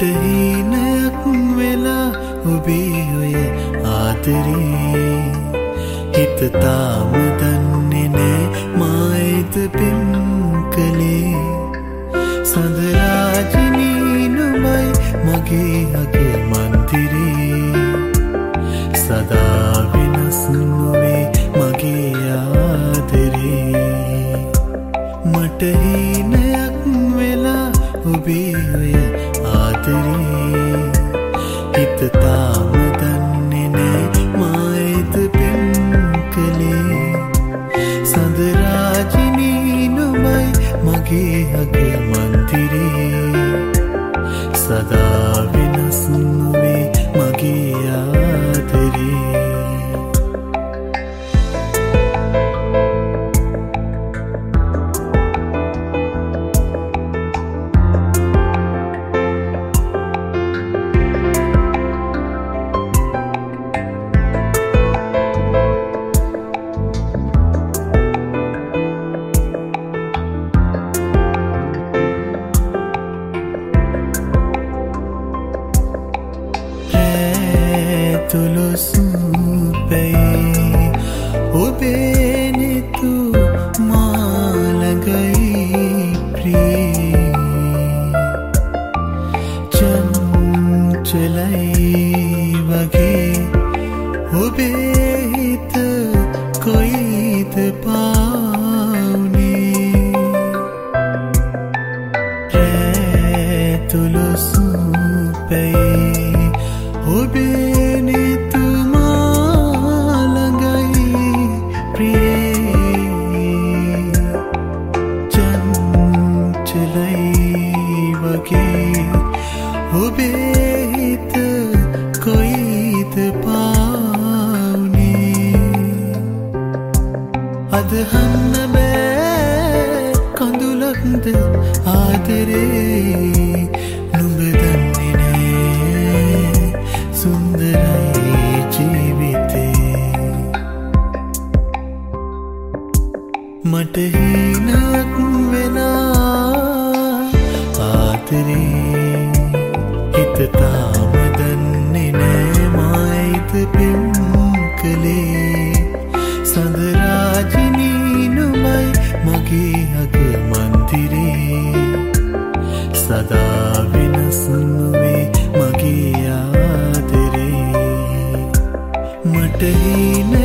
මට හීනයක් වෙලා ඔබේ ඔය ආදරේ හිත තාම දන්නේ නෑ මායිද පින් කළේ සඳරාජිනී නුඹයි මගේ අග මන්දිරේ සදා වෙනස් නොවේ මගේ ආදරේ මට හීනයක් වෙලා ඔබේ ඔය ආදරේ හිත තාම දන්නේ නෑ මායිද පින් කළේ සඳරාජිනී නුඹයි මගේ අග මන්දිරේ සදා වෙනස් නොවේ මගේ ආදරේ තුලුසුපේ ඔබේ නිතු මාළඟයි ප්‍රිය චංචලයි වගේ ඔබේ හිත කොයිද පාවුනේ තුලුසුපේ ඔබේ ඔබේ හිත කොයිද පාවුනේ අදහන්න බෑ කඳුලක්ද ආදරේ නුඹ දන්නේ නෑ සුන්දරයි ජීවිතේ මට හීනක් වෙලා ආදරේ හිත තාම දන්නේ නෑ මායිද පින් කළේ සඳරාජිනී නුඹයි මගේ අග මන්දිරේ සදා වෙනස් නොවේ මගේ ආදරේ මට හීන